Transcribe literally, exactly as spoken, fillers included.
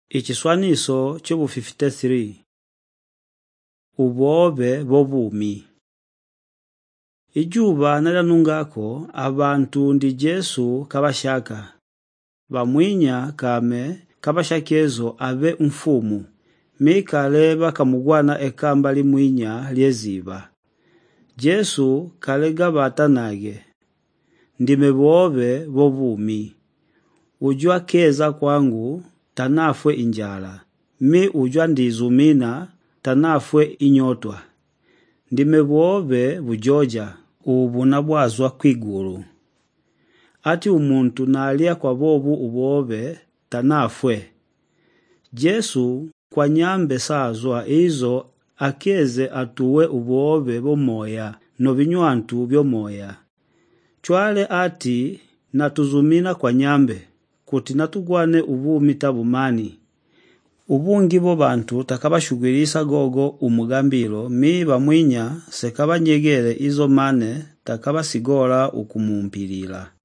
Ichiswaniso chobu fifty-three. Ubobe bobumi. Ijuba nalanungako abantu ndi Jesu kabashaka. Bamwinya kame kabashakezo abe mfumu. Mikale bakamugwana ekamba limwinya lyeziba. Jesu kalega batanage. Ndime bobe bobumi. Ujua keza kwangu tanafwe injala. Mi ujua ndizumina tanafwe inyotwa. Ndime bobe bujoja ubu nabwazwa kwiguru. Ati umuntu nalia kwa bobu ubobe tanafwe. Jesu kwa nyambe sazwa izo akeze atuwe ubobe bomoya no binywantu byomoya. Chwale ati natuzumina kwa nyambe kuti natugwane ubumi tabumani. Ubungi bo bantu takabashugwirisa gogo umugambiro mi bamwinya sekabanyegere izo mane takabasigora ukumumpirira.